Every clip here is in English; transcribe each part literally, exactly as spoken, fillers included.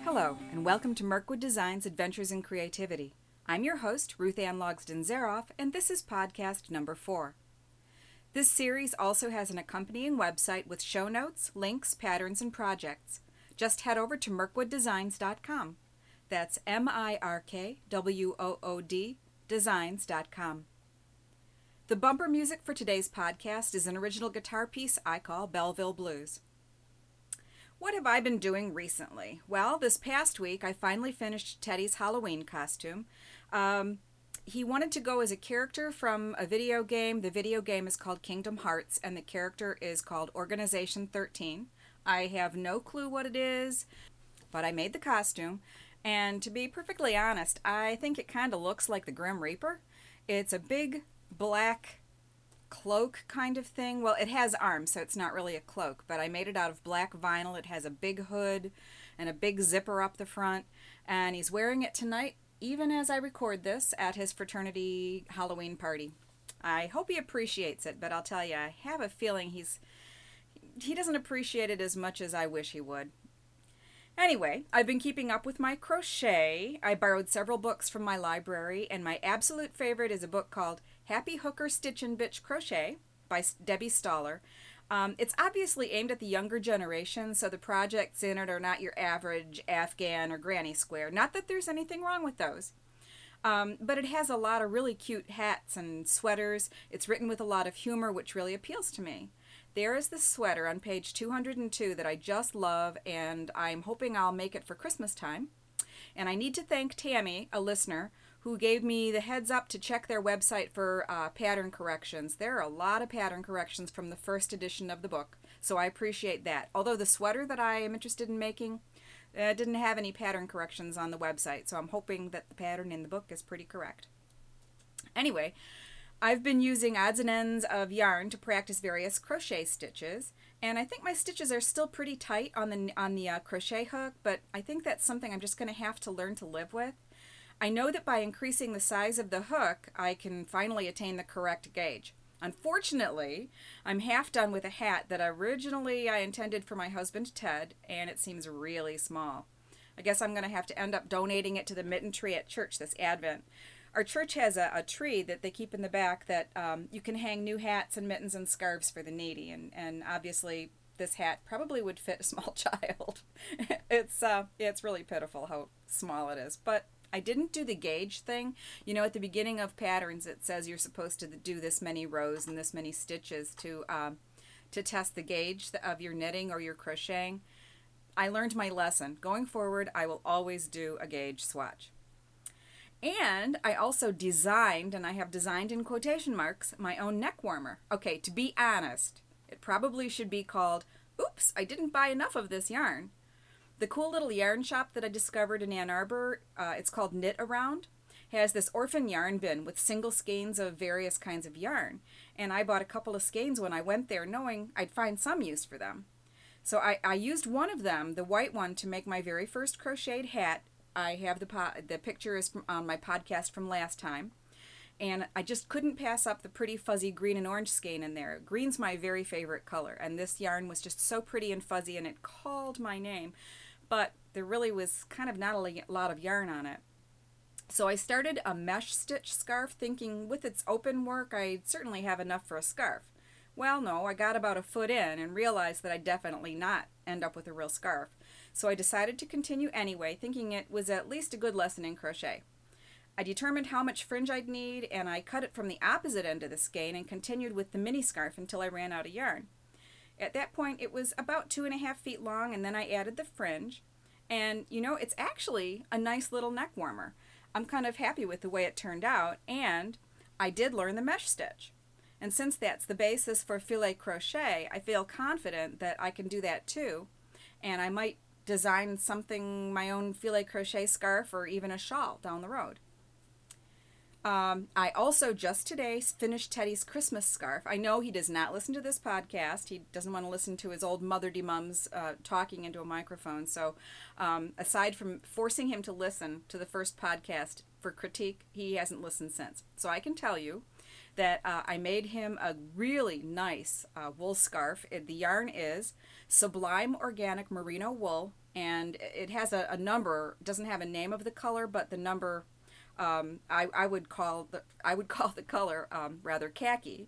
Hello, and welcome to Mirkwood Designs Adventures in Creativity. I'm your host, Ruth Ann Logsden-Zaroff, and this is podcast number four. This series also has an accompanying website with show notes, links, patterns, and projects. Just head over to mirkwood designs dot com. That's M I R K W O O D designs dot com. The bumper music for today's podcast is an original guitar piece I call Belleville Blues. What have I been doing recently? Well, this past week I finally finished Teddy's Halloween costume. Um, he wanted to go as a character from a video game. The video game is called Kingdom Hearts, and the character is called Organization thirteen. I have no clue what it is, but I made the costume. And to be perfectly honest, I think it kind of looks like the Grim Reaper. It's a big black cloak kind of thing. Well, it has arms, so it's not really a cloak, but I made it out of black vinyl. It has a big hood and a big zipper up the front, and he's wearing it tonight, even as I record this, at his fraternity Halloween party. I hope he appreciates it, but I'll tell you, I have a feeling he's he doesn't appreciate it as much as I wish he would. Anyway, I've been keeping up with my crochet. I borrowed several books from my library, and my absolute favorite is a book called Happy Hooker Stitchin' Bitch Crochet by Debbie Stoller. Um, it's obviously aimed at the younger generation, so the projects in it are not your average Afghan or granny square. Not that there's anything wrong with those. Um, but it has a lot of really cute hats and sweaters. It's written with a lot of humor, which really appeals to me. There is the sweater on page two hundred two that I just love, and I'm hoping I'll make it for Christmas time. And I need to thank Tammy, a listener, who gave me the heads up to check their website for uh, pattern corrections. There are a lot of pattern corrections from the first edition of the book, so I appreciate that. Although the sweater that I am interested in making uh, didn't have any pattern corrections on the website, so I'm hoping that the pattern in the book is pretty correct. Anyway, I've been using odds and ends of yarn to practice various crochet stitches, and I think my stitches are still pretty tight on the on the uh, crochet hook, but I think that's something I'm just going to have to learn to live with. I know that by increasing the size of the hook, I can finally attain the correct gauge. Unfortunately, I'm half done with a hat that originally I intended for my husband Ted, and it seems really small. I guess I'm going to have to end up donating it to the mitten tree at church this Advent. Our church has a, a tree that they keep in the back that um, you can hang new hats and mittens and scarves for the needy, and, and obviously this hat probably would fit a small child. it's uh, it's really pitiful how small it is, but I didn't do the gauge thing. You know, at the beginning of patterns, it says you're supposed to do this many rows and this many stitches to um, to test the gauge of your knitting or your crocheting. I learned my lesson. Going forward, I will always do a gauge swatch. And I also designed, and I have designed in quotation marks, my own neck warmer. Okay, to be honest, it probably should be called, oops, I didn't buy enough of this yarn. The cool little yarn shop that I discovered in Ann Arbor, uh, it's called Knit Around, has this orphan yarn bin with single skeins of various kinds of yarn. And I bought a couple of skeins when I went there, knowing I'd find some use for them. So I, I used one of them, the white one, to make my very first crocheted hat. I have the po- the picture is from, on my podcast from last time. And I just couldn't pass up the pretty fuzzy green and orange skein in there. Green's my very favorite color, and this yarn was just so pretty and fuzzy, and it called my name. But there really was kind of not a lot of yarn on it. So I started a mesh stitch scarf, thinking with its open work, I'd certainly have enough for a scarf. Well, no, I got about a foot in and realized that I'd definitely not end up with a real scarf. So I decided to continue anyway, thinking it was at least a good lesson in crochet. I determined how much fringe I'd need, and I cut it from the opposite end of the skein and continued with the mini scarf until I ran out of yarn. At that point, it was about two and a half feet long, and then I added the fringe. And, you know, it's actually a nice little neck warmer. I'm kind of happy with the way it turned out, and I did learn the mesh stitch. And since that's the basis for filet crochet, I feel confident that I can do that too. And I might design something, my own filet crochet scarf or even a shawl down the road. Um, I also just today finished Teddy's Christmas scarf. I know he does not listen to this podcast. He doesn't want to listen to his old mother-de mums uh, talking into a microphone. So um, aside from forcing him to listen to the first podcast for critique, he hasn't listened since. So I can tell you that uh, I made him a really nice uh, wool scarf. It, the yarn is Sublime Organic Merino Wool, and it has a, a number. It doesn't have a name of the color, but the number um, I, I would call the I would call the color um, rather khaki.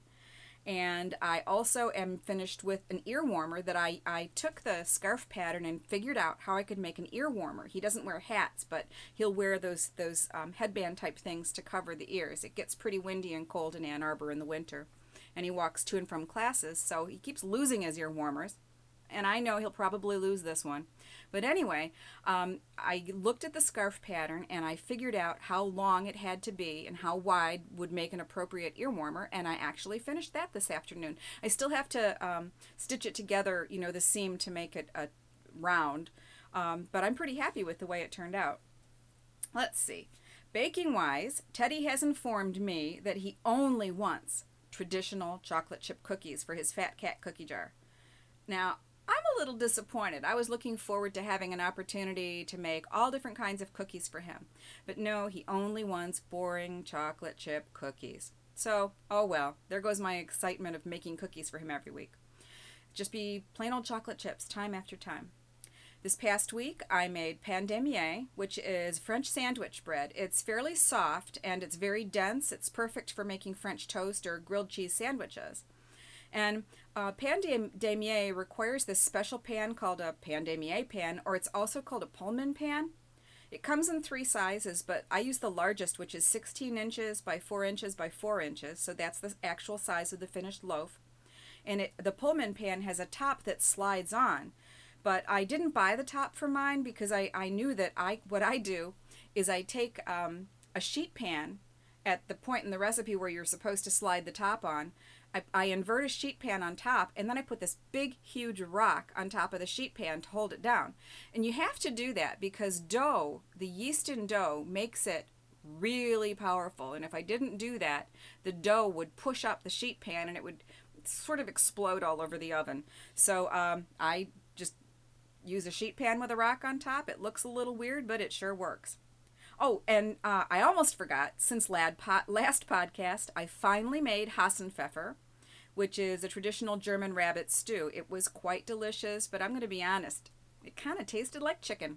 And I also am finished with an ear warmer that I, I took the scarf pattern and figured out how I could make an ear warmer. He doesn't wear hats, but he'll wear those those um, headband type things to cover the ears. It gets pretty windy and cold in Ann Arbor in the winter, and he walks to and from classes, so he keeps losing his ear warmers. And I know he'll probably lose this one. But anyway, um, I looked at the scarf pattern and I figured out how long it had to be and how wide would make an appropriate ear warmer, and I actually finished that this afternoon. I still have to um, stitch it together, you know, the seam to make it a round, um, but I'm pretty happy with the way it turned out. Let's see. Baking-wise, Teddy has informed me that he only wants traditional chocolate chip cookies for his Fat Cat cookie jar. Now, I'm a little disappointed. I was looking forward to having an opportunity to make all different kinds of cookies for him. But no, he only wants boring chocolate chip cookies. So, oh well, there goes my excitement of making cookies for him every week. Just be plain old chocolate chips, time after time. This past week, I made pain de mie, which is French sandwich bread. It's fairly soft and it's very dense. It's perfect for making French toast or grilled cheese sandwiches. And uh, pain de, de mie requires this special pan called a pain de mie pan, or it's also called a Pullman pan. It comes in three sizes, but I use the largest, which is sixteen inches by four inches by four inches, so that's the actual size of the finished loaf. And it, the Pullman pan has a top that slides on, but I didn't buy the top for mine because I, I knew that I what I do is I take um, a sheet pan at the point in the recipe where you're supposed to slide the top on. I, I invert a sheet pan on top, and then I put this big, huge rock on top of the sheet pan to hold it down. And you have to do that because dough, the yeast in dough, makes it really powerful. And if I didn't do that, the dough would push up the sheet pan and it would sort of explode all over the oven. So um, I just use a sheet pan with a rock on top. It looks a little weird, but it sure works. Oh, and uh, I almost forgot, since lad po- last podcast, I finally made Hassenpfeffer, which is a traditional German rabbit stew. It was quite delicious, but I'm going to be honest, it kind of tasted like chicken.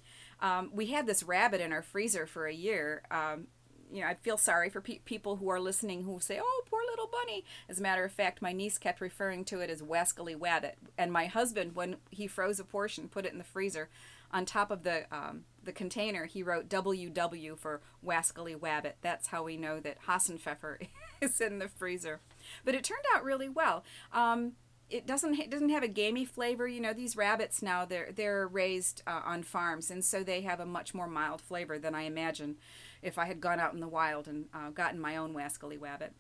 Um, we had this rabbit in our freezer for a year. Um, you know, I feel sorry for pe- people who are listening who say, oh, poor little bunny. As a matter of fact, my niece kept referring to it as Wascally Wabbit. And my husband, when he froze a portion, put it in the freezer, on top of the um, the container, he wrote W W for Wascally Wabbit. That's how we know that Hassenpfeffer is in the freezer. But it turned out really well. Um, it doesn't it doesn't have a gamey flavor. You know, these rabbits now, they're they're raised uh, on farms, and so they have a much more mild flavor than I imagine if I had gone out in the wild and uh, gotten my own Wascally Wabbit.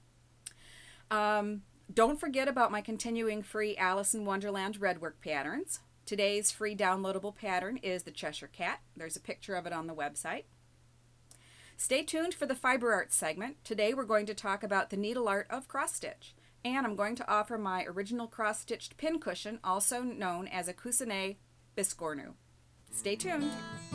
Um, don't forget about my continuing free Alice in Wonderland redwork patterns. Today's free downloadable pattern is the Cheshire Cat. There's a picture of it on the website. Stay tuned for the Fiber Arts segment. Today we're going to talk about the needle art of cross stitch. And I'm going to offer my original cross-stitched pin cushion, also known as a Kusene Biscornu. Stay tuned.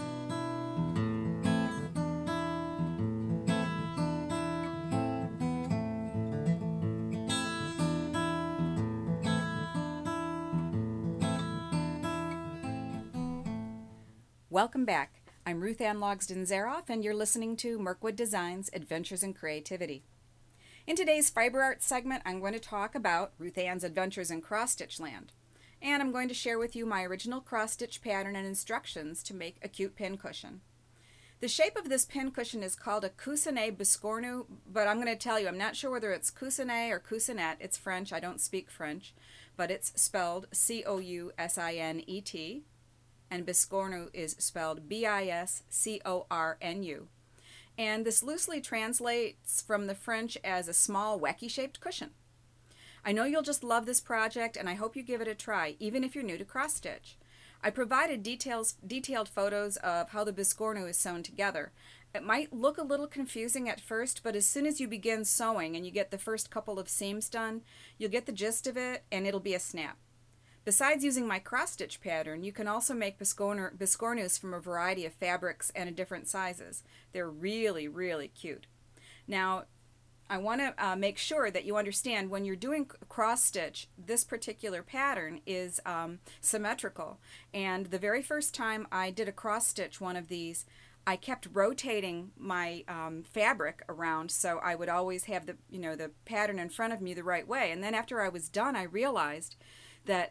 Welcome back. I'm Ruth Ann Logsden-Zaroff, and you're listening to Mirkwood Designs, Adventures in Creativity. In today's Fiber Arts segment, I'm going to talk about Ruth Ann's Adventures in Cross-Stitch Land. And I'm going to share with you my original cross-stitch pattern and instructions to make a cute pin cushion. The shape of this pin cushion is called a Kusene Biscornu, but I'm going to tell you, I'm not sure whether it's Kusene or Kusinet. It's French. I don't speak French, but it's spelled C O U S I N E T. And Biscornu is spelled B I S C O R N U. And this loosely translates from the French as a small, wacky-shaped cushion. I know you'll just love this project, and I hope you give it a try, even if you're new to cross-stitch. I provided details, detailed photos of how the Biscornu is sewn together. It might look a little confusing at first, but as soon as you begin sewing and you get the first couple of seams done, you'll get the gist of it, and it'll be a snap. Besides using my cross-stitch pattern, you can also make Biscornu, Biscornus from a variety of fabrics and in different sizes. They're really, really cute. Now, I want to uh, make sure that you understand when you're doing cross stitch, this particular pattern is um, symmetrical. And the very first time I did a cross stitch one of these, I kept rotating my um, fabric around, so I would always have the, you know, the pattern in front of me the right way. And then after I was done, I realized that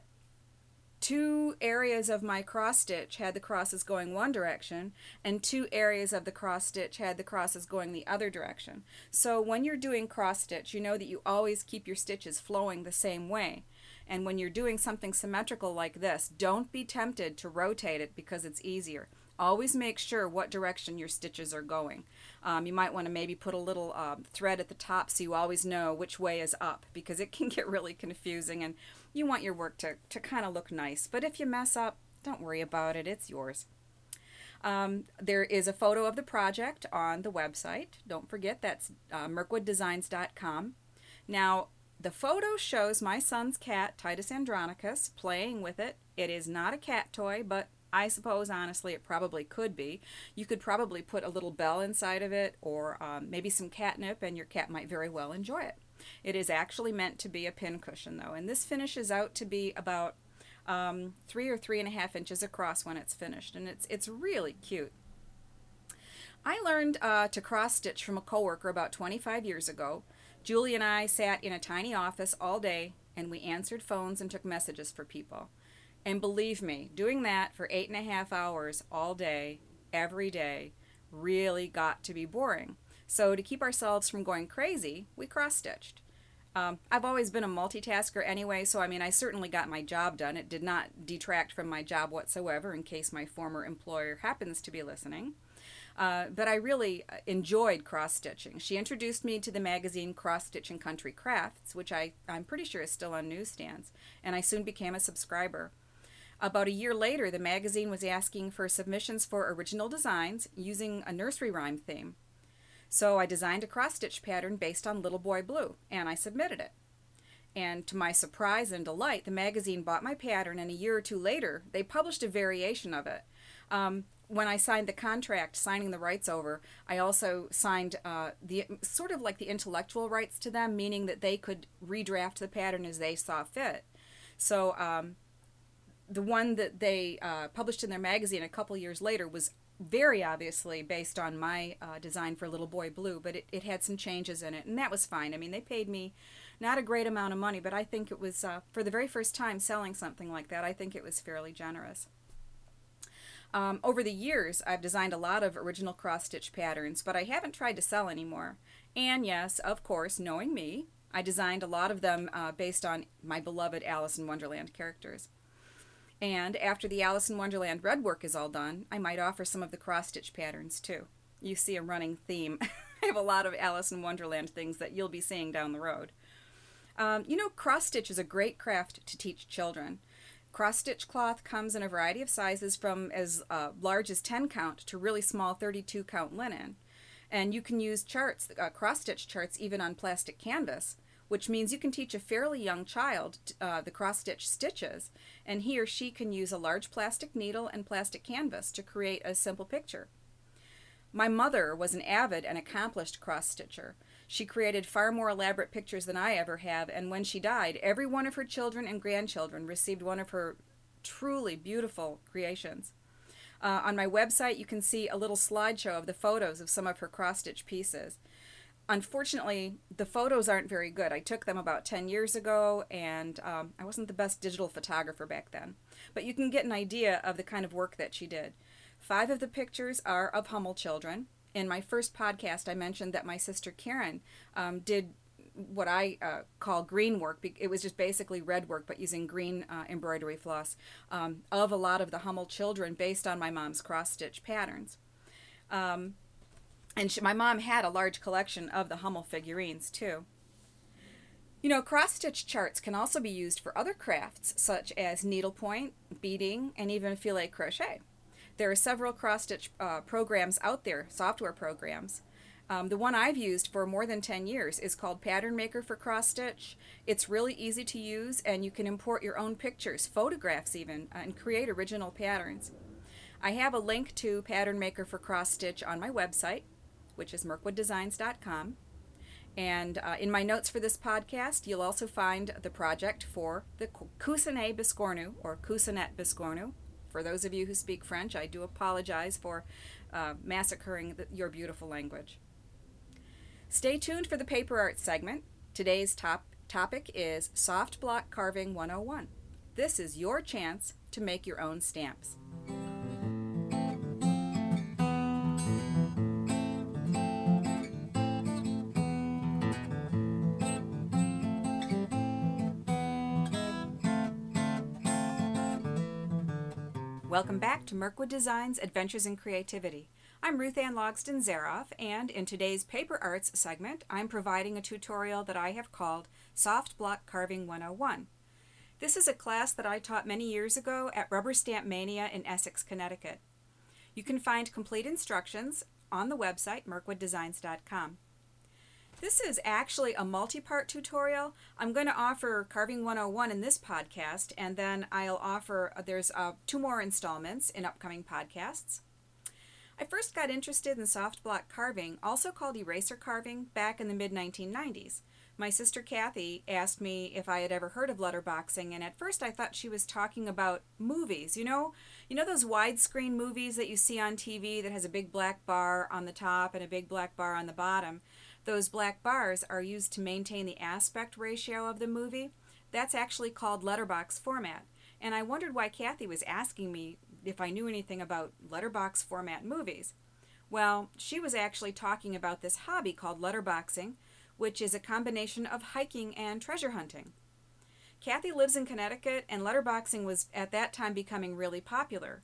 two areas of my cross stitch had the crosses going one direction, and two areas of the cross stitch had the crosses going the other direction. So when you're doing cross stitch, you know that you always keep your stitches flowing the same way. And when you're doing something symmetrical like this, don't be tempted to rotate it because it's easier. Always make sure what direction your stitches are going. Um, you might want to maybe put a little uh, thread at the top so you always know which way is up, because it can get really confusing and you want your work to, to kind of look nice. But if you mess up, don't worry about it. It's yours. Um, there is a photo of the project on the website. Don't forget, that's uh, mirkwood designs dot com. Now, the photo shows my son's cat, Titus Andronicus, playing with it. It is not a cat toy, but I suppose, honestly, it probably could be. You could probably put a little bell inside of it, or um, maybe some catnip, and your cat might very well enjoy it. It is actually meant to be a pincushion, though, and this finishes out to be about um, three or three and a half inches across when it's finished, and it's it's really cute. I learned uh, to cross stitch from a coworker about twenty-five years ago. Julie and I sat in a tiny office all day, and we answered phones and took messages for people. And believe me, doing that for eight and a half hours all day, every day, really got to be boring. So to keep ourselves from going crazy, we cross-stitched. Um, I've always been a multitasker anyway, so I mean, I certainly got my job done. It did not detract from my job whatsoever, in case my former employer happens to be listening. Uh, but I really enjoyed cross-stitching. She introduced me to the magazine Cross Stitch and Country Crafts, which I, I'm pretty sure is still on newsstands, and I soon became a subscriber. About a year later, the magazine was asking for submissions for original designs using a nursery rhyme theme. So I designed a cross-stitch pattern based on Little Boy Blue, and I submitted it. And to my surprise and delight, the magazine bought my pattern, and a year or two later, they published a variation of it. Um, when I signed the contract, signing the rights over, I also signed uh, the sort of like the intellectual rights to them, meaning that they could redraft the pattern as they saw fit. So um, the one that they uh, published in their magazine a couple years later was very obviously based on my uh, design for Little Boy Blue, but it, it had some changes in it, and that was fine. I mean, they paid me not a great amount of money, but I think it was, uh, for the very first time selling something like that, I think it was fairly generous. Um, over the years, I've designed a lot of original cross-stitch patterns, but I haven't tried to sell anymore. And yes, of course, knowing me, I designed a lot of them uh, based on my beloved Alice in Wonderland characters. And after the Alice in Wonderland red work is all done, I might offer some of the cross-stitch patterns too. You see a running theme. I have a lot of Alice in Wonderland things that you'll be seeing down the road. Um, you know, cross-stitch is a great craft to teach children. Cross-stitch cloth comes in a variety of sizes from as uh, large as ten count to really small thirty-two count linen. And you can use charts, uh, cross-stitch charts, even on plastic canvas, which means you can teach a fairly young child uh, the cross-stitch stitches, and he or she can use a large plastic needle and plastic canvas to create a simple picture. My mother was an avid and accomplished cross-stitcher. She created far more elaborate pictures than I ever have, and when she died, every one of her children and grandchildren received one of her truly beautiful creations. Uh, on my website, you can see a little slideshow of the photos of some of her cross-stitch pieces. Unfortunately, the photos aren't very good. I took them about ten years ago, and um, I wasn't the best digital photographer back then. But you can get an idea of the kind of work that she did. Five of the pictures are of Hummel children. In my first podcast, I mentioned that my sister Karen um, did what I uh, call green work. It was just basically red work, but using green uh, embroidery floss um, of a lot of the Hummel children based on my mom's cross-stitch patterns. Um, and she, my mom had a large collection of the Hummel figurines, too. You know, cross-stitch charts can also be used for other crafts, such as needlepoint, beading, and even filet crochet. There are several cross-stitch uh, programs out there, software programs. Um, the one I've used for more than ten years is called Pattern Maker for cross-stitch. It's really easy to use, and you can import your own pictures, photographs even, uh, and create original patterns. I have a link to Pattern Maker for cross-stitch on my website, which is mirkwood designs dot com. And uh, in my notes for this podcast, you'll also find the project for the Cousinet Biscornu, or Cousinet Biscornu. For those of you who speak French, I do apologize for uh, massacring the, your beautiful language. Stay tuned for the paper art segment. Today's top topic is Soft Block Carving one oh one. This is your chance to make your own stamps. Welcome back to Mirkwood Designs Adventures in Creativity. I'm Ruth Ann Logsdon Zaroff, and in today's Paper Arts segment, I'm providing a tutorial that I have called Soft Block Carving one oh one. This is a class that I taught many years ago at Rubber Stamp Mania in Essex, Connecticut. You can find complete instructions on the website mirkwood designs dot com. This is actually a multi-part tutorial. I'm going to offer Carving one oh one in this podcast, and then I'll offer, uh, there's uh, two more installments in upcoming podcasts. I first got interested in soft block carving, also called eraser carving, back in the mid nineteen nineties. My sister Kathy asked me if I had ever heard of letterboxing, and at first I thought she was talking about movies. You know, you know those widescreen movies that you see on T V that has a big black bar on the top and a big black bar on the bottom? Those black bars are used to maintain the aspect ratio of the movie. That's actually called letterbox format. And I wondered why Kathy was asking me if I knew anything about letterbox format movies. Well, she was actually talking about this hobby called letterboxing, which is a combination of hiking and treasure hunting. Kathy lives in Connecticut, and letterboxing was at that time becoming really popular.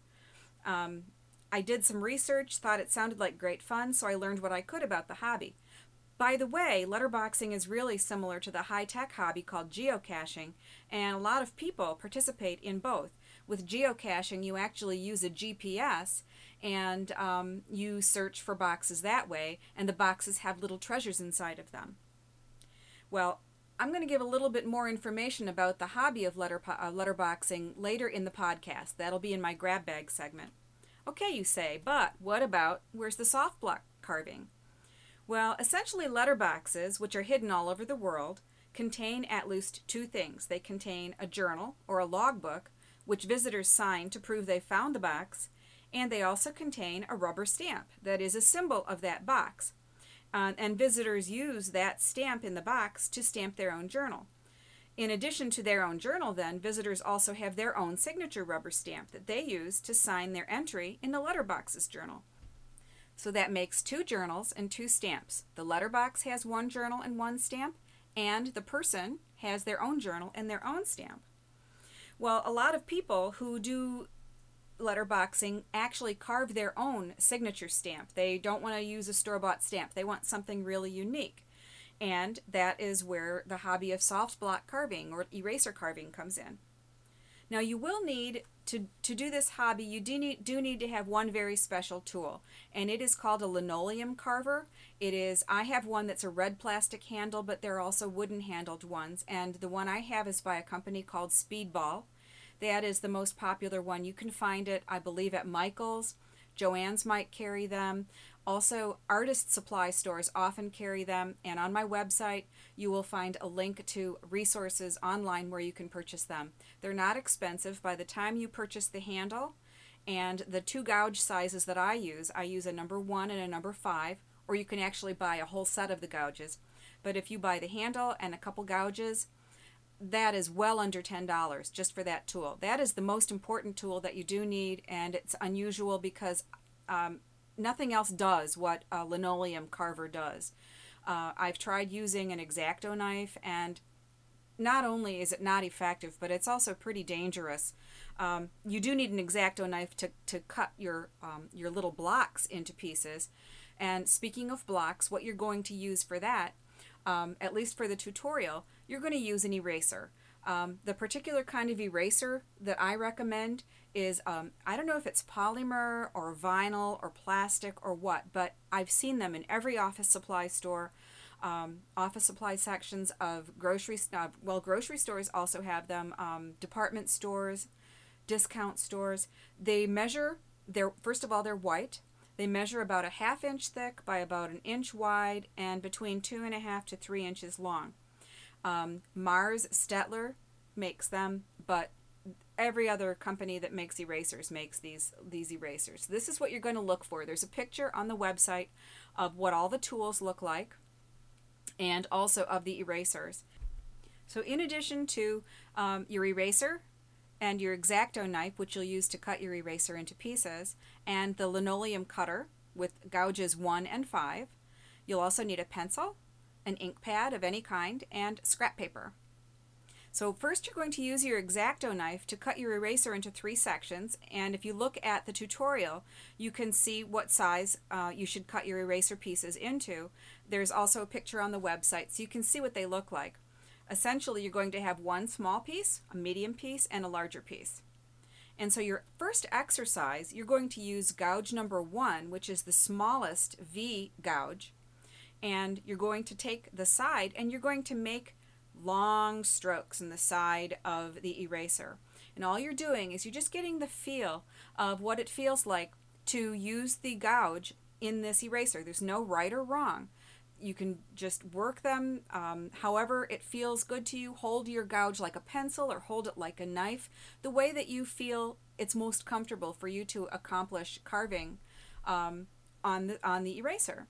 Um, I did some research, thought it sounded like great fun, so I learned what I could about the hobby. By the way, letterboxing is really similar to the high-tech hobby called geocaching, and a lot of people participate in both. With geocaching, you actually use a G P S, and um, you search for boxes that way, and the boxes have little treasures inside of them. Well, I'm going to give a little bit more information about the hobby of letter, uh, letterboxing later in the podcast. That'll be in my grab bag segment. Okay, you say, but what about, where's the soft block carving? Well, essentially letterboxes, which are hidden all over the world, contain at least two things. They contain a journal or a logbook, which visitors sign to prove they found the box, and they also contain a rubber stamp that is a symbol of that box. Uh, and visitors use that stamp in the box to stamp their own journal. In addition to their own journal, then, visitors also have their own signature rubber stamp that they use to sign their entry in the letterbox's journal. So that makes two journals and two stamps. The letterbox has one journal and one stamp, and the person has their own journal and their own stamp. Well, a lot of people who do letterboxing actually carve their own signature stamp. They don't want to use a store-bought stamp. They want something really unique. And that is where the hobby of soft block carving or eraser carving comes in. Now, you will need to, to do this hobby, you do need, do need to have one very special tool, and it is called a linoleum carver. It is, I have one that's a red plastic handle, but there are also wooden handled ones, and the one I have is by a company called Speedball. That is the most popular one. You can find it, I believe, at Michael's. Joann's might carry them. Also, artist supply stores often carry them, and on my website you will find a link to resources online where you can purchase them. They're not expensive. By the time you purchase the handle and the two gouge sizes that I use, I use a number one and a number five, or you can actually buy a whole set of the gouges. But if you buy the handle and a couple gouges, that is well under ten dollars just for that tool. That is the most important tool that you do need, and it's unusual because um, nothing else does what a linoleum carver does. Uh, I've tried using an X-Acto knife, and not only is it not effective, but it's also pretty dangerous. Um, you do need an X-Acto knife to, to cut your, um, your little blocks into pieces. And speaking of blocks, what you're going to use for that, um, at least for the tutorial, you're going to use an eraser. Um, the particular kind of eraser that I recommend is, um, I don't know if it's polymer or vinyl or plastic or what, but I've seen them in every office supply store, um, office supply sections of grocery, uh, well, grocery stores also have them, um, department stores, discount stores. They measure, they're, first of all, they're white. They measure about a half inch thick by about an inch wide and between two and a half to three inches long. Um, Mars Staedtler makes them, but every other company that makes erasers makes these these erasers. This is what you're going to look for. There's a picture on the website of what all the tools look like and also of the erasers. So in addition to um, your eraser and your X-Acto knife, which you'll use to cut your eraser into pieces, and the linoleum cutter with gouges one and five, you'll also need a pencil, an ink pad of any kind, and scrap paper. So first you're going to use your X-Acto knife to cut your eraser into three sections, and if you look at the tutorial you can see what size uh, you should cut your eraser pieces into. There's also a picture on the website so you can see what they look like. Essentially you're going to have one small piece, a medium piece, and a larger piece. And so your first exercise, you're going to use gouge number one, which is the smallest V gouge, and you're going to take the side and you're going to make long strokes in the side of the eraser. And all you're doing is you're just getting the feel of what it feels like to use the gouge in this eraser. There's no right or wrong. You can just work them um, however it feels good to you. Hold your gouge like a pencil or hold it like a knife, the way that you feel it's most comfortable for you to accomplish carving um, on the, on the eraser.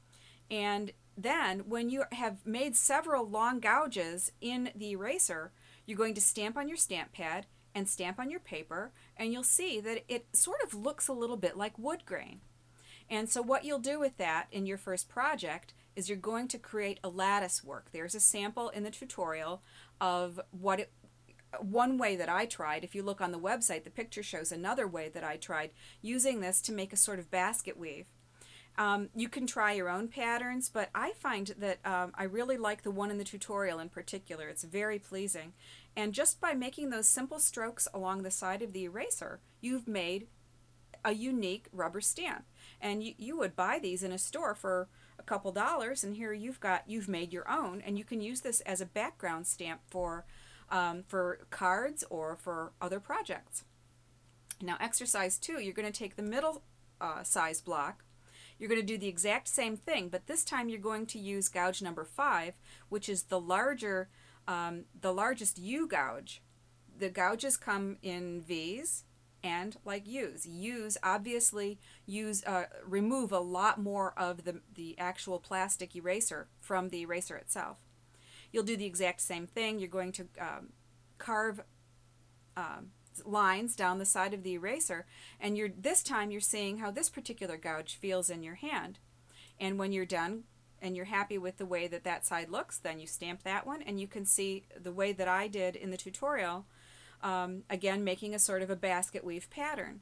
And then when you have made several long gouges in the eraser, you're going to stamp on your stamp pad and stamp on your paper, and you'll see that it sort of looks a little bit like wood grain. And so what you'll do with that in your first project is you're going to create a lattice work. There's a sample in the tutorial of what it, one way that I tried. If you look on the website, the picture shows another way that I tried using this to make a sort of basket weave. Um, you can try your own patterns, but I find that um, I really like the one in the tutorial in particular. It's very pleasing. And just by making those simple strokes along the side of the eraser, you've made a unique rubber stamp. And you, you would buy these in a store for a couple dollars, and here you've got you've made your own, and you can use this as a background stamp for um, for cards or for other projects. Now exercise two, you're going to take the middle uh, size block. You're going to do the exact same thing, but this time you're going to use gouge number five, which is the larger um, the largest U gouge. The gouges come in V's and like U's. U's obviously use uh, remove a lot more of the, the actual plastic eraser from the eraser itself. You'll do the exact same thing. You're going to um, carve um, lines down the side of the eraser, and you're this time you're seeing how this particular gouge feels in your hand. And when you're done and you're happy with the way that that side looks, then you stamp that one, and you can see the way that I did in the tutorial. Um, again, making a sort of a basket weave pattern.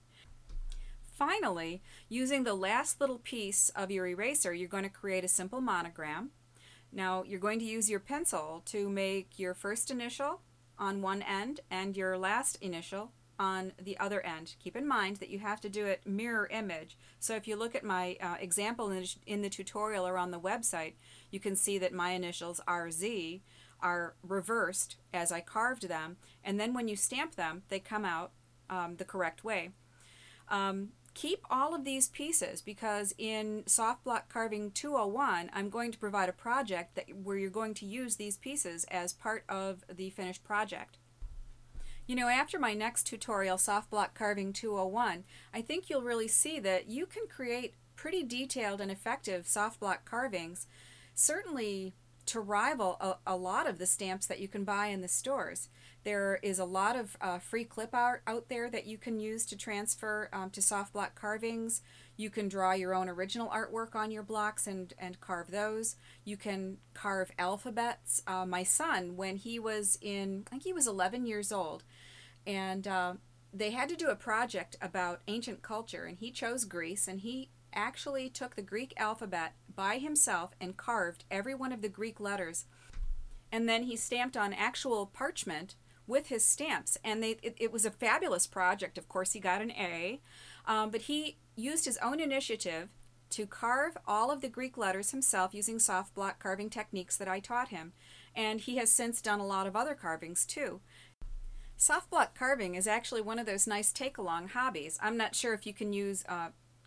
Finally, using the last little piece of your eraser, you're going to create a simple monogram. Now, you're going to use your pencil to make your first initial on one end and your last initial on the other end. Keep in mind that you have to do it mirror image. So if you look at my uh, example in, in the tutorial or on the website, you can see that my initials R Z are reversed as I carved them, and then when you stamp them they come out um, the correct way. Um, keep all of these pieces because in Soft Block Carving two oh one I'm going to provide a project that where you're going to use these pieces as part of the finished project. You know, after my next tutorial, Soft Block Carving two oh one, I think you'll really see that you can create pretty detailed and effective soft block carvings, certainly to rival a, a lot of the stamps that you can buy in the stores. There is a lot of uh, free clip art out there that you can use to transfer um, to soft block carvings. You can draw your own original artwork on your blocks and, and carve those. You can carve alphabets. Uh, my son, when he was in, I think he was eleven years old, and uh, they had to do a project about ancient culture, and he chose Greece, and he actually took the Greek alphabet by himself and carved every one of the Greek letters, and then he stamped on actual parchment with his stamps, and they it, it was a fabulous project. Of course he got an A, um, but he used his own initiative to carve all of the Greek letters himself using soft block carving techniques that I taught him, and he has since done a lot of other carvings too. Soft block carving is actually one of those nice take-along hobbies. I'm not sure if you can use uh,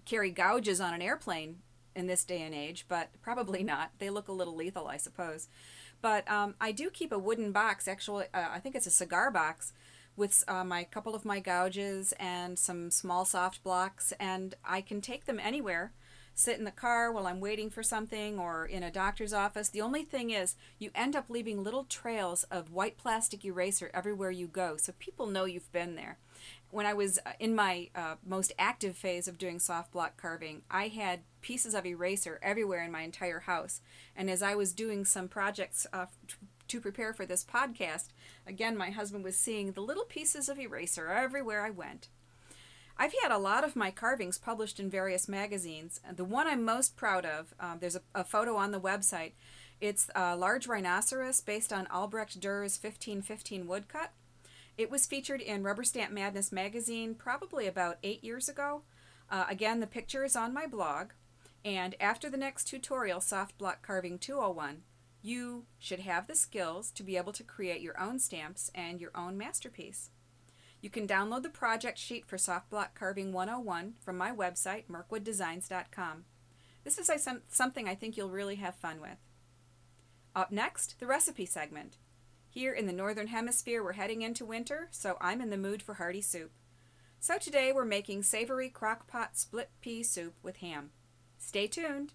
carry gouges on an airplane in this day and age, but probably not. They look a little lethal, I suppose. But um, I do keep a wooden box, actually, uh, I think it's a cigar box, with uh, my couple of my gouges and some small soft blocks, and I can take them anywhere. Sit in the car while I'm waiting for something or in a doctor's office. The only thing is you end up leaving little trails of white plastic eraser everywhere you go, so people know you've been there. When I was in my uh, most active phase of doing soft block carving, I had pieces of eraser everywhere in my entire house. And as I was doing some projects uh, to prepare for this podcast, again, my husband was seeing the little pieces of eraser everywhere I went. I've had a lot of my carvings published in various magazines. The one I'm most proud of, um, there's a, a photo on the website. It's a large rhinoceros based on Albrecht Dürer's fifteen fifteen woodcut. It was featured in Rubber Stamp Madness magazine probably about eight years ago. Uh, again, the picture is on my blog. And after the next tutorial, Soft Block Carving two oh one, you should have the skills to be able to create your own stamps and your own masterpiece. You can download the project sheet for Soft Block Carving one oh one from my website, mirkwood designs dot com. This is something I think you'll really have fun with. Up next, the recipe segment. Here in the Northern Hemisphere, we're heading into winter, so I'm in the mood for hearty soup. So today we're making savory crock-pot split pea soup with ham. Stay tuned.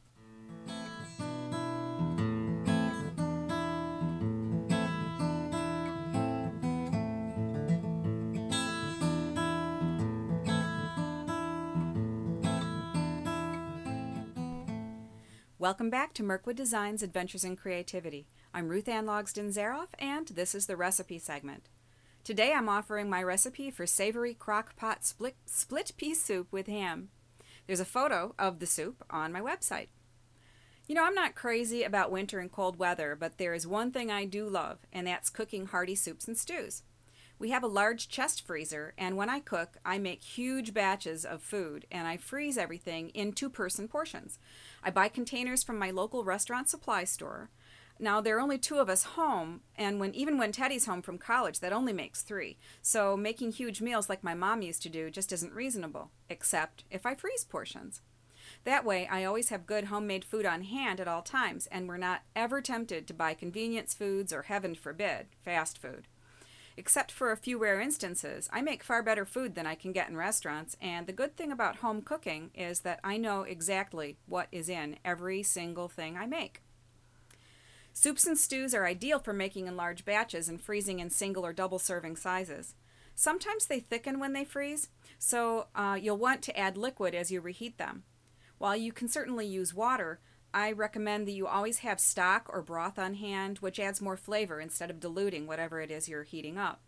Welcome back to Mirkwood Designs Adventures in Creativity. I'm Ruth Ann Logsdon-Zaroff, and this is the recipe segment. Today I'm offering my recipe for savory crock-pot split, split pea soup with ham. There's a photo of the soup on my website. You know, I'm not crazy about winter and cold weather, but there is one thing I do love, and that's cooking hearty soups and stews. We have a large chest freezer, and when I cook, I make huge batches of food, and I freeze everything in two-person portions. I buy containers from my local restaurant supply store. Now, there are only two of us home, and when even when Teddy's home from college, that only makes three. So making huge meals like my mom used to do just isn't reasonable, except if I freeze portions. That way, I always have good homemade food on hand at all times, and we're not ever tempted to buy convenience foods or, heaven forbid, fast food. Except for a few rare instances, I make far better food than I can get in restaurants, and the good thing about home cooking is that I know exactly what is in every single thing I make. Soups and stews are ideal for making in large batches and freezing in single or double serving sizes. Sometimes they thicken when they freeze, so uh, you'll want to add liquid as you reheat them. While you can certainly use water, I recommend that you always have stock or broth on hand, which adds more flavor instead of diluting whatever it is you're heating up.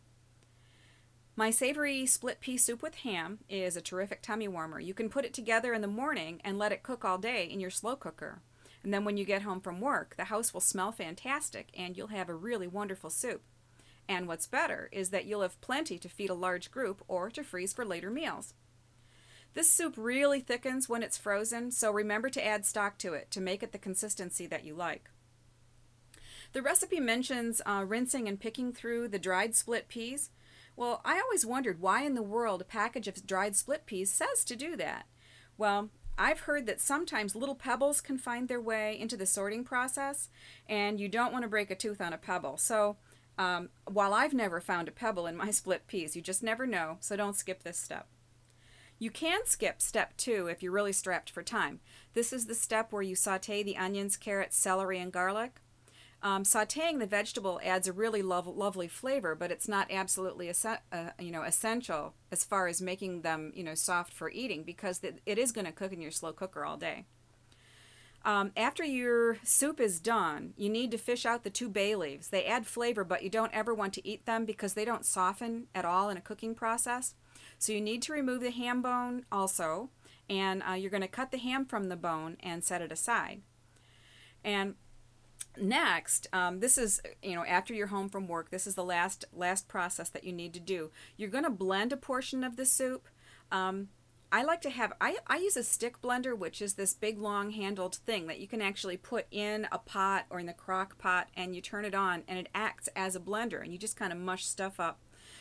My savory split pea soup with ham is a terrific tummy warmer. You can put it together in the morning and let it cook all day in your slow cooker. And then when you get home from work, the house will smell fantastic and you'll have a really wonderful soup. And what's better is that you'll have plenty to feed a large group or to freeze for later meals. This soup really thickens when it's frozen, so remember to add stock to it to make it the consistency that you like. The recipe mentions uh, rinsing and picking through the dried split peas. Well, I always wondered why in the world a package of dried split peas says to do that. Well, I've heard that sometimes little pebbles can find their way into the sorting process, and you don't want to break a tooth on a pebble. So um, while I've never found a pebble in my split peas, you just never know, so don't skip this step. You can skip step two if you're really strapped for time. This is the step where you saute the onions, carrots, celery, and garlic. Um, sauteing the vegetable adds a really lov- lovely flavor, but it's not absolutely es- uh, you know, essential as far as making them you know, soft for eating, because th- it is going to cook in your slow cooker all day. Um, after your soup is done, you need to fish out the two bay leaves. They add flavor, but you don't ever want to eat them because they don't soften at all in a cooking process. So you need to remove the ham bone also, and uh, you're going to cut the ham from the bone and set it aside. And next, um, this is, you know, after you're home from work, this is the last last process that you need to do. You're going to blend a portion of the soup. Um, I like to have, I, I use a stick blender, which is this big long handled thing that you can actually put in a pot or in the crock pot, and you turn it on and it acts as a blender, and you just kind of mush stuff up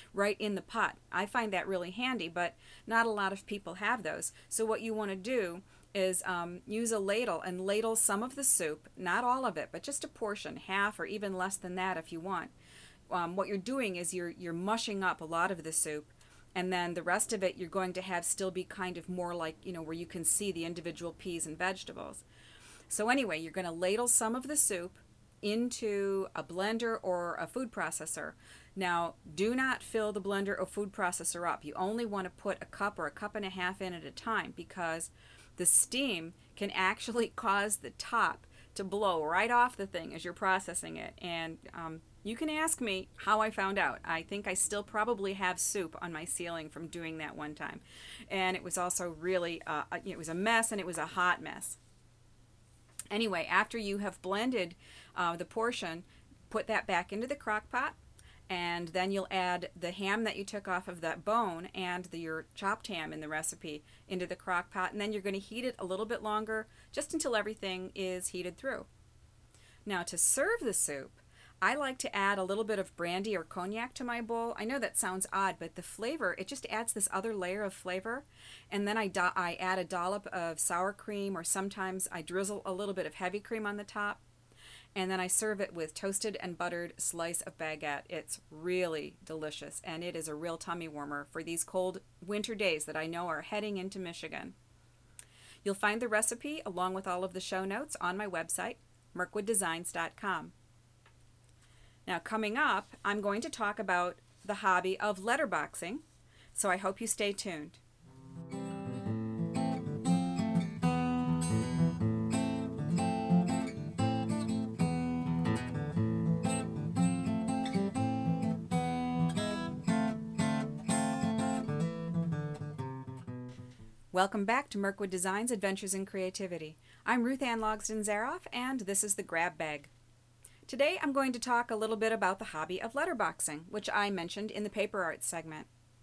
right in the pot. I find that really handy, but not a lot of people have those. So what you want to do is um, use a ladle and ladle some of the soup, not all of it, but just a portion, half or even less than that if you want. Um, what you're doing is you're you're mushing up a lot of the soup, and then the rest of it you're going to have still be kind of more like, you know, where you can see the individual peas and vegetables. So anyway, you're going to ladle some of the soup into a blender or a food processor. Now, do not fill the blender or food processor up. You only want to put a cup or a cup and a half in at a time, because the steam can actually cause the top to blow right off the thing as you're processing it. And um, you can ask me how I found out. I think I still probably have soup on my ceiling from doing that one time. And it was also really, uh, it was a mess, and it was a hot mess. Anyway, after you have blended uh, the portion, put that back into the crock pot, and then you'll add the ham that you took off of that bone and the, your chopped ham in the recipe into the crock pot, and then you're going to heat it a little bit longer, just until everything is heated through. Now, to serve the soup, I like to add a little bit of brandy or cognac to my bowl. I know that sounds odd, but the flavor, it just adds this other layer of flavor. And then I, do- I add a dollop of sour cream, or sometimes I drizzle a little bit of heavy cream on the top. And then I serve it with toasted and buttered slice of baguette. It's really delicious, and it is a real tummy warmer for these cold winter days that I know are heading into Michigan. You'll find the recipe along with all of the show notes on my website, mirkwood designs dot com. Now, coming up, I'm going to talk about the hobby of letterboxing, so I hope you stay tuned. Welcome back to Mirkwood Designs Adventures in Creativity. I'm Ruth Ann Logsdon-Zaroff, and this is the Grab Bag. Today I'm going to talk a little bit about the hobby of letterboxing, which I mentioned in the paper arts segment.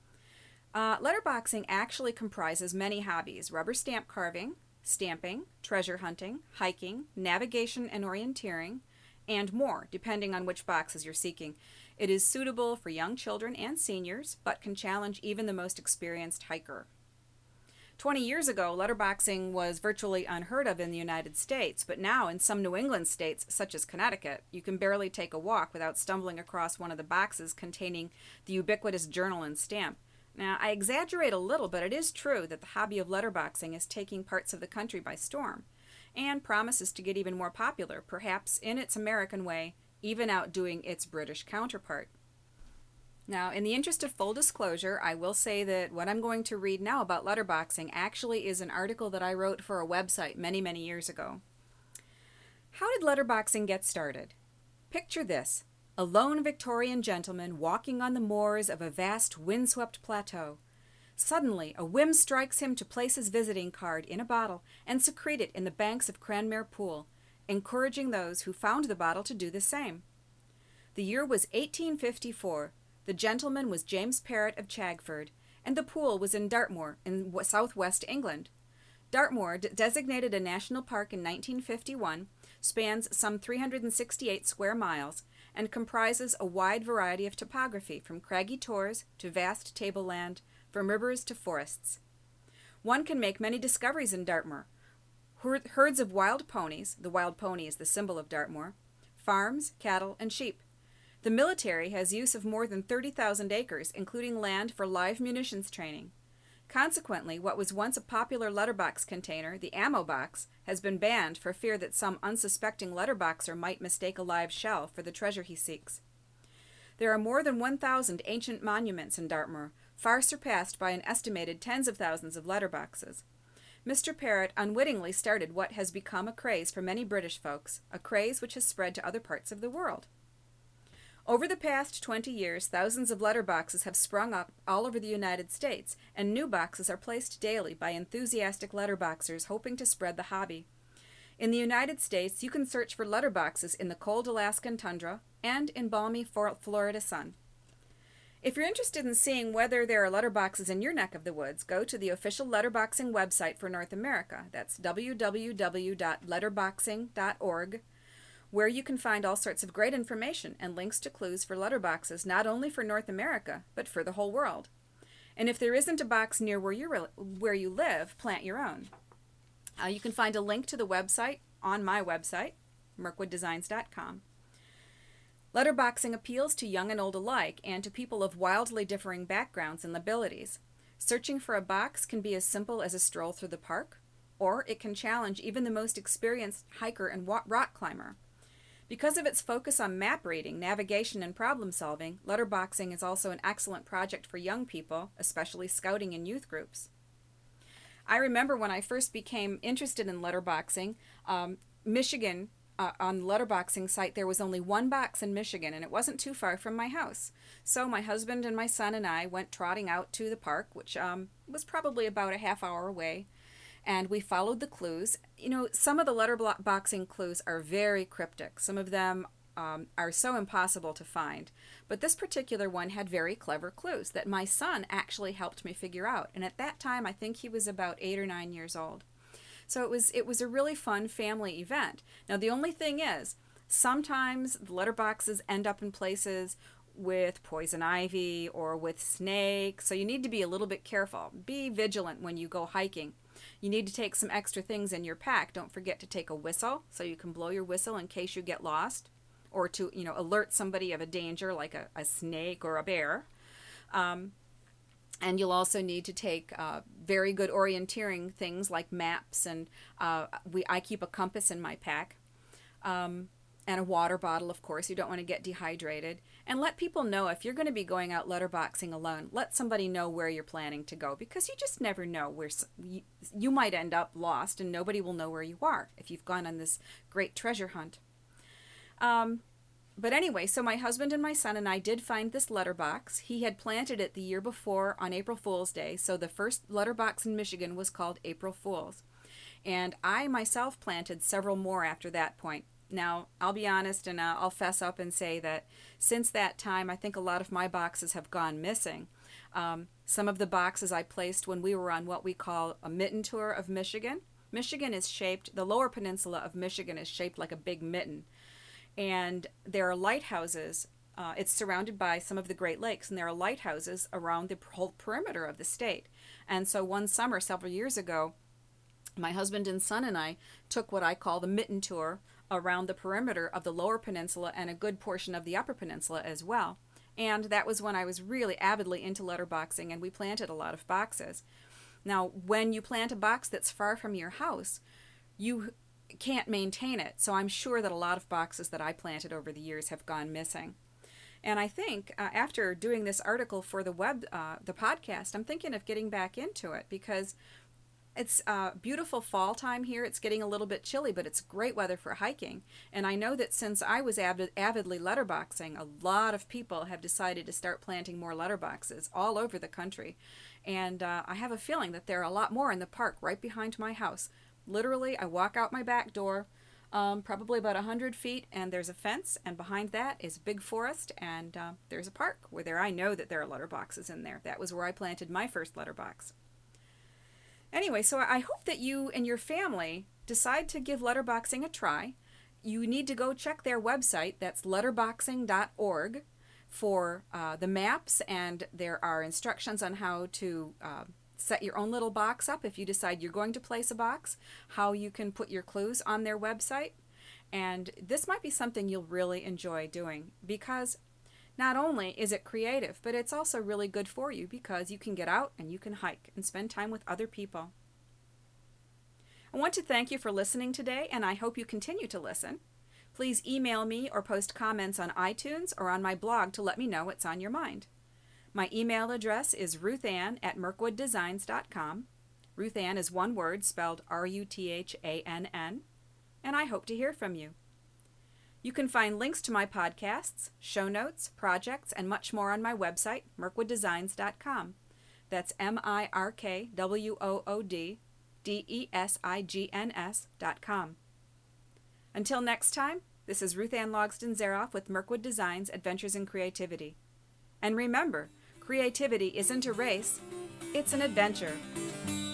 Uh, letterboxing actually comprises many hobbies: rubber stamp carving, stamping, treasure hunting, hiking, navigation and orienteering, and more, depending on which boxes you're seeking. It is suitable for young children and seniors, but can challenge even the most experienced hiker. Twenty years ago, letterboxing was virtually unheard of in the United States, but now in some New England states, such as Connecticut, you can barely take a walk without stumbling across one of the boxes containing the ubiquitous journal and stamp. Now, I exaggerate a little, but it is true that the hobby of letterboxing is taking parts of the country by storm, and promises to get even more popular, perhaps in its American way, even outdoing its British counterpart. Now, in the interest of full disclosure, I will say that what I'm going to read now about letterboxing actually is an article that I wrote for a website many, many years ago. How did letterboxing get started? Picture this: a lone Victorian gentleman walking on the moors of a vast windswept plateau. Suddenly, a whim strikes him to place his visiting card in a bottle and secrete it in the banks of Cranmere Pool, encouraging those who found the bottle to do the same. The year was eighteen fifty-four. The gentleman was James Parrott of Chagford, and the pool was in Dartmoor in southwest England. Dartmoor, d- designated a national park in nineteen fifty-one, spans some three hundred sixty-eight square miles and comprises a wide variety of topography, from craggy tors to vast tableland, from rivers to forests. One can make many discoveries in Dartmoor: herds of wild ponies — the wild pony is the symbol of Dartmoor — farms, cattle, and sheep. The military has use of more than thirty thousand acres, including land for live munitions training. Consequently, what was once a popular letterbox container, the ammo box, has been banned for fear that some unsuspecting letterboxer might mistake a live shell for the treasure he seeks. There are more than one thousand ancient monuments in Dartmoor, far surpassed by an estimated tens of thousands of letterboxes. Mister Parrott unwittingly started what has become a craze for many British folks, a craze which has spread to other parts of the world. Over the past twenty years, thousands of letterboxes have sprung up all over the United States, and new boxes are placed daily by enthusiastic letterboxers hoping to spread the hobby. In the United States, you can search for letterboxes in the cold Alaskan tundra and in balmy Florida sun. If you're interested in seeing whether there are letterboxes in your neck of the woods, go to the official letterboxing website for North America. That's w w w dot letterboxing dot org. where you can find all sorts of great information and links to clues for letterboxes not only for North America, but for the whole world. And if there isn't a box near where you where you live, plant your own. Uh, you can find a link to the website on my website, mirkwood designs dot com. Letterboxing appeals to young and old alike and to people of wildly differing backgrounds and abilities. Searching for a box can be as simple as a stroll through the park, or it can challenge even the most experienced hiker and rock climber. Because of its focus on map reading, navigation, and problem solving, letterboxing is also an excellent project for young people, especially scouting and youth groups. I remember when I first became interested in letterboxing, um, Michigan, uh, on the letterboxing site, there was only one box in Michigan, and it wasn't too far from my house. So my husband and my son and I went trotting out to the park, which um, was probably about a half hour away, and we followed the clues. You know, some of the letterboxing clues are very cryptic. Some of them um, are so impossible to find. But this particular one had very clever clues that my son actually helped me figure out. And at that time, I think he was about eight or nine years old. So it was it was a really fun family event. Now, the only thing is, sometimes the letterboxes end up in places with poison ivy or with snakes. So you need to be a little bit careful. Be vigilant when you go hiking. You need to take some extra things in your pack. Don't forget to take a whistle so you can blow your whistle in case you get lost, or to, you know, alert somebody of a danger like a, a snake or a bear. Um, and you'll also need to take uh, very good orienteering things like maps, and uh, we I keep a compass in my pack. Um, and a water bottle, of course. You don't want to get dehydrated. And let people know if you're going to be going out letterboxing alone, let somebody know where you're planning to go, because you just never know where you, you might end up lost and nobody will know where you are if you've gone on this great treasure hunt. Um, but anyway, so my husband and my son and I did find this letterbox. He had planted it the year before on April Fool's Day, so the first letterbox in Michigan was called April Fool's. And I myself planted several more after that point. Now, I'll be honest, and uh, I'll fess up and say that since that time, I think a lot of my boxes have gone missing. Um, some of the boxes I placed when we were on what we call a mitten tour of Michigan. Michigan is shaped, the lower peninsula of Michigan is shaped like a big mitten. And there are lighthouses. Uh, it's surrounded by some of the Great Lakes, and there are lighthouses around the whole perimeter of the state. And so one summer, several years ago, my husband and son and I took what I call the mitten tour around the perimeter of the lower peninsula and a good portion of the upper peninsula as well. And that was when I was really avidly into letterboxing, and we planted a lot of boxes. Now, when you plant a box that's far from your house, you can't maintain it. So I'm sure that a lot of boxes that I planted over the years have gone missing. And I think uh, after doing this article for the web, uh, the podcast, I'm thinking of getting back into it, because it's uh, beautiful fall time here. It's getting a little bit chilly, but it's great weather for hiking. And I know that since I was avid, avidly letterboxing, a lot of people have decided to start planting more letterboxes all over the country. And uh, I have a feeling that there are a lot more in the park right behind my house. Literally, I walk out my back door, um, probably about one hundred feet, and there's a fence, and behind that is a big forest, and uh, there's a park where there I know that there are letterboxes in there. That was where I planted my first letterbox. Anyway, so I hope that you and your family decide to give letterboxing a try. You need to go check their website. That's letterboxing dot org for uh, the maps, and there are instructions on how to uh, set your own little box up if you decide you're going to place a box, how you can put your clues on their website. And this might be something you'll really enjoy doing, because not only is it creative, but it's also really good for you, because you can get out and you can hike and spend time with other people. I want to thank you for listening today, and I hope you continue to listen. Please email me or post comments on iTunes or on my blog to let me know what's on your mind. My email address is ruthann at mirkwood designs dot com. Ruthann is one word, spelled R U T H A N N, and I hope to hear from you. You can find links to my podcasts, show notes, projects, and much more on my website, mirkwood designs dot com. That's M I R K W O O D D E S I G N S dot com. Until next time, this is Ruth Ann Logsdon-Zeroff with Mirkwood Designs Adventures in Creativity. And remember, creativity isn't a race, it's an adventure.